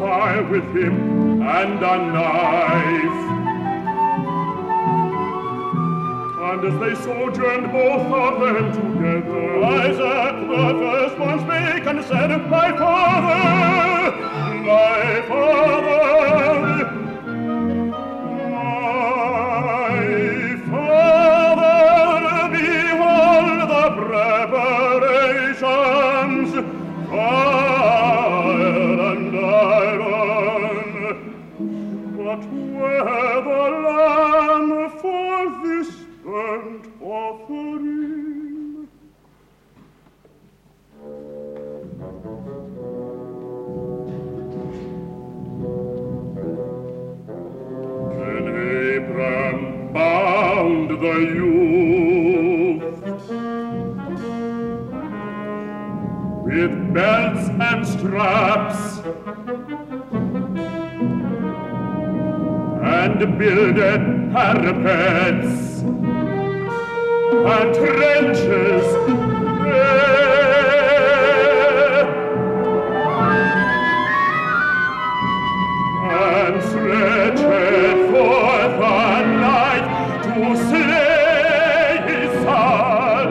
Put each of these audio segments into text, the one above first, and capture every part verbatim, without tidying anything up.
fire with him and a knife. And as they sojourned both of them together, Isaac the first one spake and said, My father, my father, my father, behold the preparations, fire and iron, but where the lamb for this burnt offering? Then Abram bound the youth with belts and straps, and builded parapets and trenches there, and stretched forth the night to slay his son.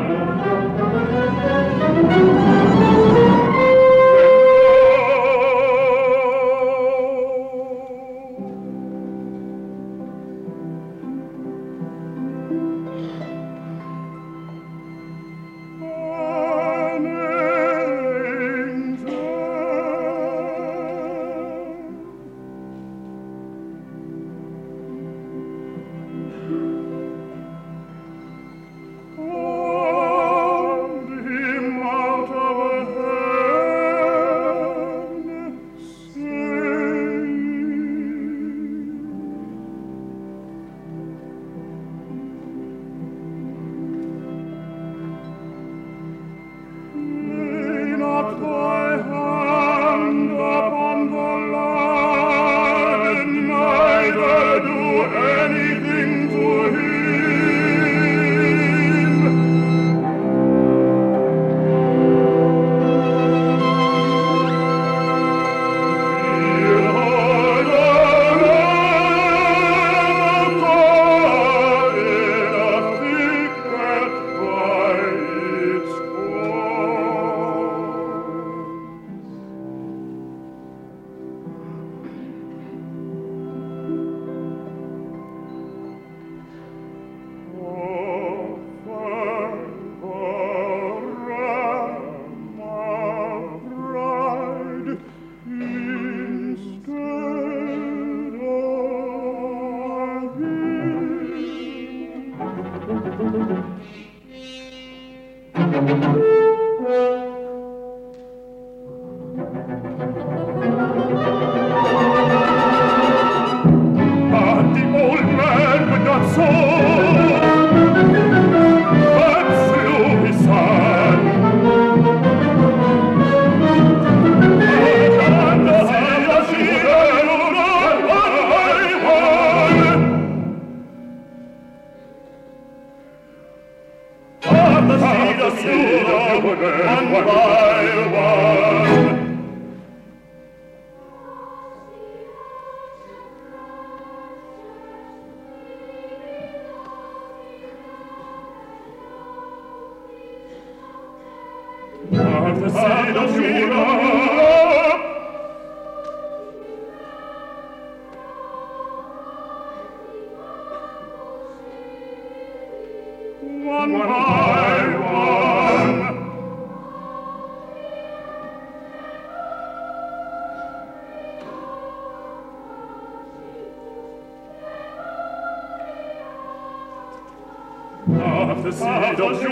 Of the seed of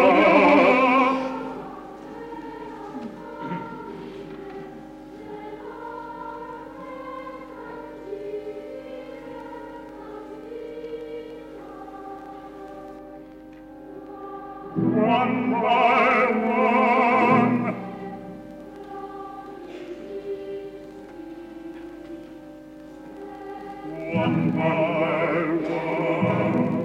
Judah, one by one, one by one.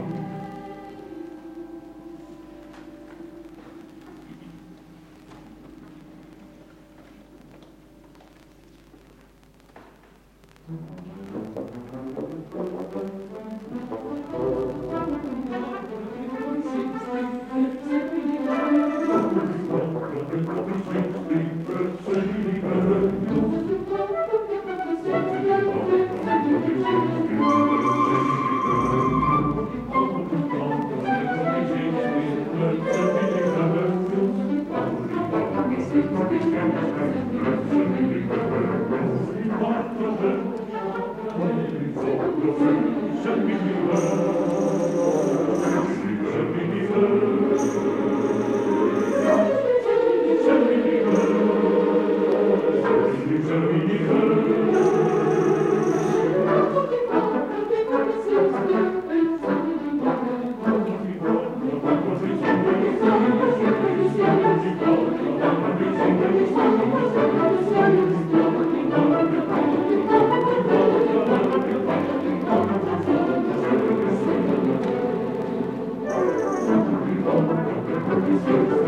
Thank you.